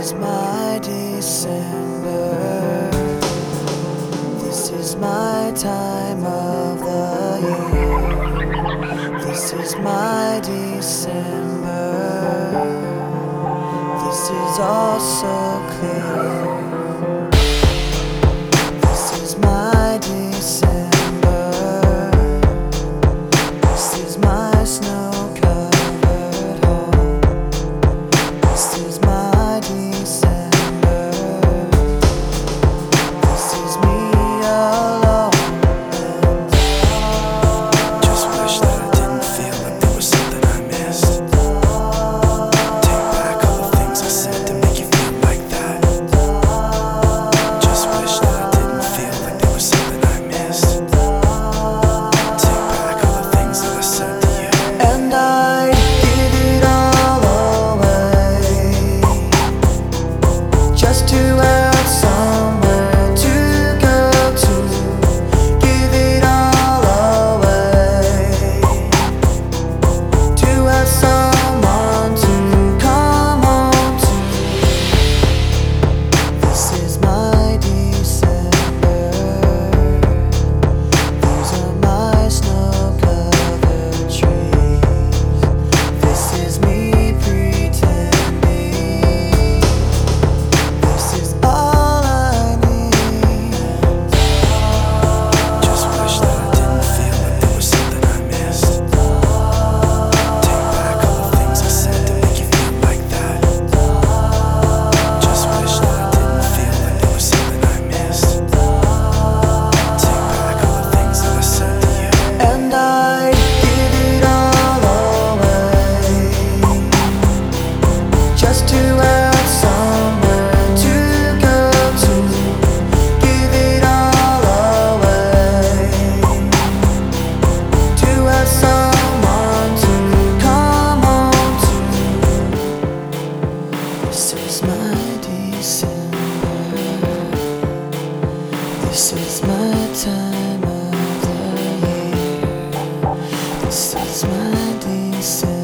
is my December. This is my time of the year. This is my December. This is all so clear. This is my December. This is my snow-covered home. This is my December. This is me alone. Just wish that I didn't feel like there was something I missed. Take back all the things I said to make you feel like that. Just wish that I didn't feel like there was something I missed. Take back all the things that I said to you. And I give it all away, just to have somewhere to go to. Give it all away, to have someone to come home to. This is my December. These are my snow-covered trees. This is me pretending. This is all I need. Just wish that I didn't feel like there was something I missed. Take back all the things I said to make you feel like that. Just wish that I didn't feel like there was something I missed. Take back all the things that I said to you. And I give it all away, just to have somewhere to go to. Give it all away, to have someone to come home to. This is my December. This is my time of the year. This is my December.